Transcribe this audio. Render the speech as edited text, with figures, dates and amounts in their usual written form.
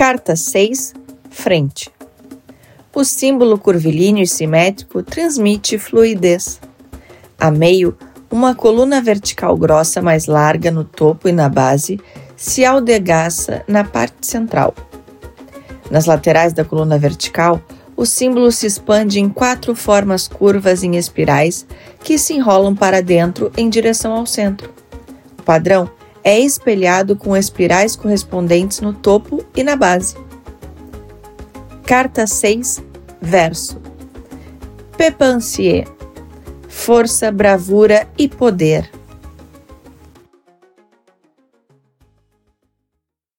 Carta 6, frente. O símbolo curvilíneo e simétrico transmite fluidez. A meio, uma coluna vertical grossa mais larga no topo e na base se aldegaça na parte central. Nas laterais da coluna vertical, o símbolo se expande em 4 formas curvas em espirais que se enrolam para dentro em direção ao centro. O padrão é espelhado com espirais correspondentes no topo e na base. Carta 6, verso. Pépensier. Força, bravura e poder.